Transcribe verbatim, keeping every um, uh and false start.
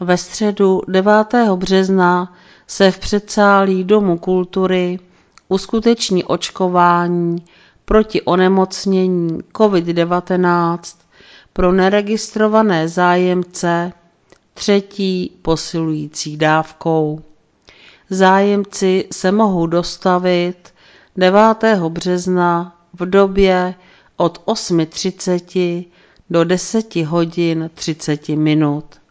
Ve středu devátého března se v předsálí Domu kultury uskuteční očkování proti onemocnění covid devatenáct pro neregistrované zájemce třetí posilující dávkou. Zájemci se mohou dostavit devátého března v době od osm třicet do deset hodin třicet minut.